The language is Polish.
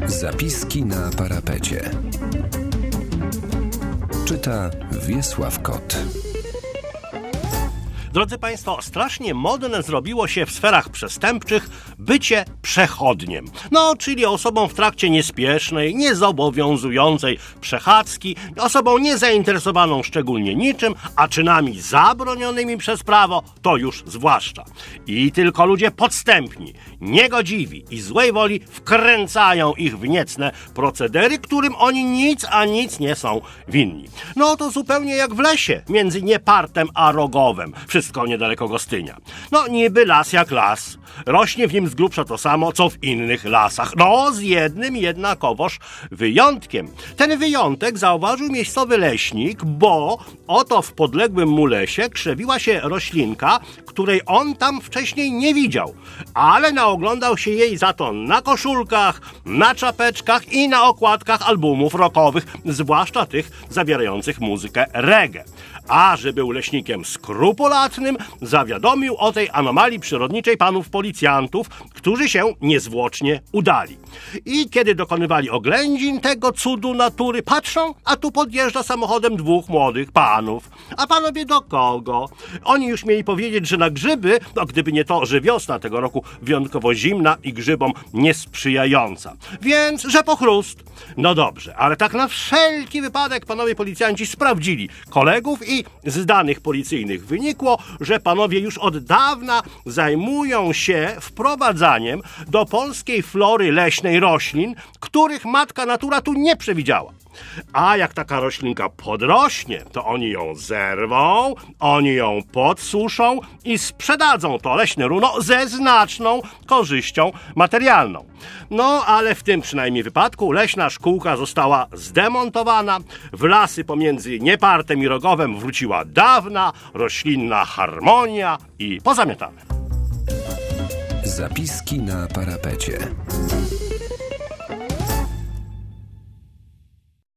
Zapiski na parapecie. Czyta Wiesław Kot. Drodzy Państwo, strasznie modne zrobiło się w sferach przestępczych bycie przechodniem. Czyli osobą w trakcie niespiesznej, niezobowiązującej przechadzki, osobą niezainteresowaną szczególnie niczym, a czynami zabronionymi przez prawo to już zwłaszcza. I tylko ludzie podstępni, niegodziwi i złej woli wkręcają ich w niecne procedery, którym oni nic nie są winni. To zupełnie jak w lesie między Niepartem a Rogowem. Wszystko niedaleko Gostynia. Niby las jak las. Rośnie w nim z grubsza to samo, co w innych lasach. Z jednym jednakowoż wyjątkiem. Ten wyjątek zauważył miejscowy leśnik, bo oto w podległym mu lesie krzewiła się roślinka, której on tam wcześniej nie widział. Ale naoglądał się jej za to na koszulkach, na czapeczkach i na okładkach albumów rockowych, zwłaszcza tych zawierających muzykę reggae. A że był leśnikiem skrupulatnym, zawiadomił o tej anomalii przyrodniczej panów policjantów, którzy się niezwłocznie udali. I kiedy dokonywali oględzin tego cudu natury, patrzą, a tu podjeżdża samochodem dwóch młodych panów. A panowie do kogo? Oni już mieli powiedzieć, że na grzyby, gdyby nie to, że wiosna tego roku wyjątkowo zimna i grzybom niesprzyjająca. Więc, że po chrust. Dobrze, ale tak na wszelki wypadek panowie policjanci sprawdzili kolegów i z danych policyjnych wynikło, że panowie już od dawna zajmują się wprowadzaniem do polskiej flory leśnej roślin, których matka natura tu nie przewidziała. A jak taka roślinka podrośnie, to oni ją zerwą, oni ją podsuszą i sprzedadzą to leśne runo ze znaczną korzyścią materialną. Ale w tym przynajmniej wypadku leśna szkółka została zdemontowana, w lasy pomiędzy Niepartem i Rogowem wróciła dawna roślinna harmonia i pozamiatane. Zapiski na parapecie.